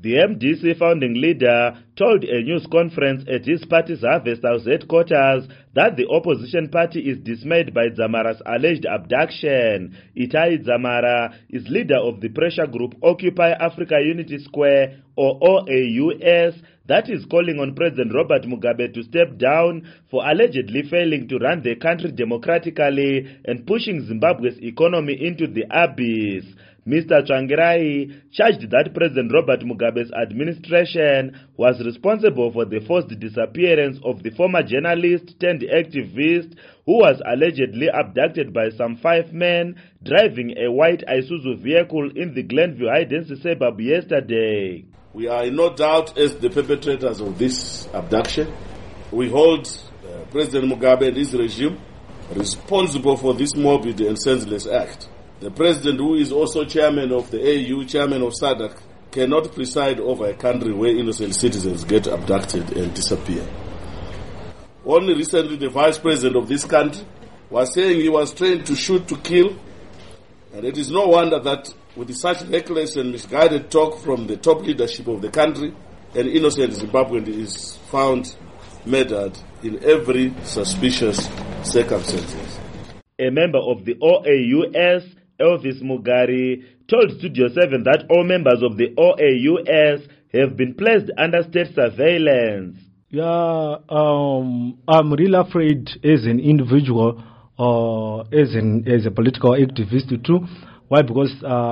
The MDC founding leader told a news conference at his party's Harvest House headquarters that the opposition party is dismayed by Dzamara's alleged abduction. Itai Dzamara is leader of the pressure group Occupy Africa Unity Square, or OAUS, that is calling on President Robert Mugabe to step down for allegedly failing to run the country democratically and pushing Zimbabwe's economy into the abyss. Mr. Tsvangirai charged that President Robert Mugabe's administration was responsible for the forced disappearance of the former journalist turned activist who was allegedly abducted by some 5 men driving a white Isuzu vehicle in the Glenview High-density suburb yesterday. We are in no doubt as the perpetrators of this abduction. We hold President Mugabe and his regime responsible for this morbid and senseless act. The president, who is also chairman of the AU, chairman of SADC, cannot preside over a country where innocent citizens get abducted and disappear. Only recently, the vice president of this country was saying he was trained to shoot to kill, and it is no wonder that with such reckless and misguided talk from the top leadership of the country, an innocent Zimbabwean is found murdered in every suspicious circumstances. A member of the OAUS, Elvis Mugari, told Studio 7 that all members of the OAUS have been placed under state surveillance. Yeah, I'm really afraid as an individual or as a political activist too. Why? Because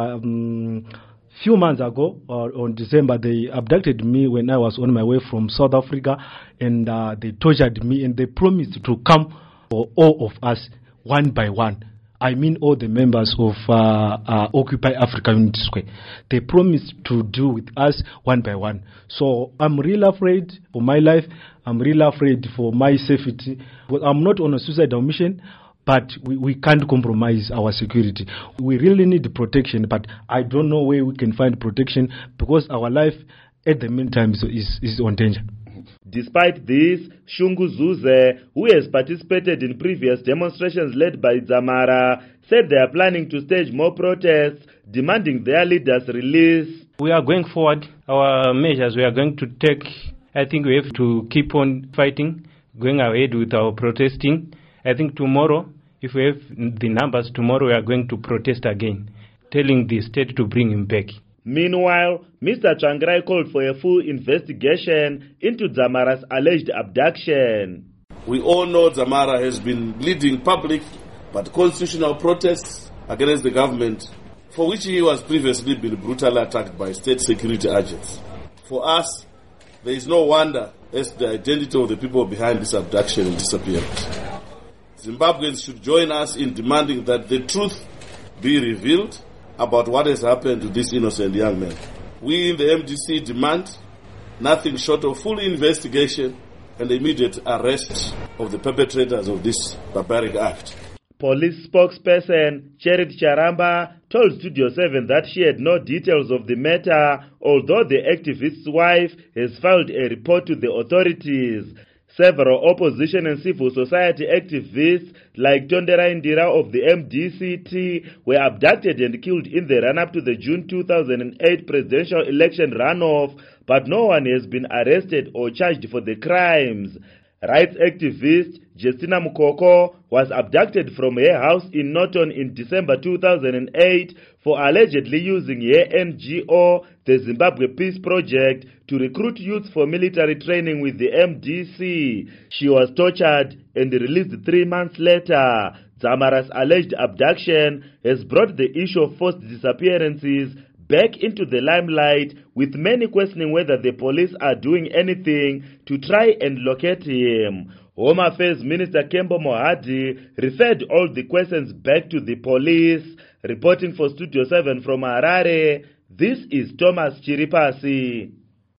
few months ago, on December, they abducted me when I was on my way from South Africa, and they tortured me, and they promised to come for all of us one by one. I mean all the members of Occupy Africa Unity Square. They promised to do with us one by one. So I'm really afraid for my life. I'm really afraid for my safety. Well, I'm not on a suicidal mission, but we can't compromise our security. We really need protection, but I don't know where we can find protection because our life at the meantime is on danger. Despite this, Shungu Zuze, who has participated in previous demonstrations led by Dzamara, said they are planning to stage more protests demanding their leaders' release. We are going forward. Our measures we are going to take, I think we have to keep on fighting, going ahead with our protesting. I think tomorrow, if we have the numbers, tomorrow we are going to protest again, telling the state to bring him back. Meanwhile, Mr. Tsvangirai called for a full investigation into Dzamara's alleged abduction. We all know Dzamara has been leading public but constitutional protests against the government, for which he was previously been brutally attacked by state security agents. For us, there is no wonder as the identity of the people behind this abduction and disappearance. Zimbabweans should join us in demanding that the truth be revealed about what has happened to this innocent young man. We in the MDC demand nothing short of full investigation and immediate arrest of the perpetrators of this barbaric act. Police spokesperson Cherit Charamba told Studio 7 that she had no details of the matter, although the activist's wife has filed a report to the authorities. Several opposition and civil society activists like Tondera Indira of the MDCT were abducted and killed in the run-up to the June 2008 presidential election runoff, but no one has been arrested or charged for the crimes. Rights activist Justina Mukoko was abducted from her house in Norton in December 2008 for allegedly using her NGO, the Zimbabwe Peace Project, to recruit youth for military training with the MDC. She was tortured and released 3 months later. Dzamara's alleged abduction has brought the issue of forced disappearances back into the limelight, with many questioning whether the police are doing anything to try and locate him. Home Affairs Minister Kembo Mohadi referred all the questions back to the police. Reporting for Studio 7 from Harare, this is Thomas Chiripasi.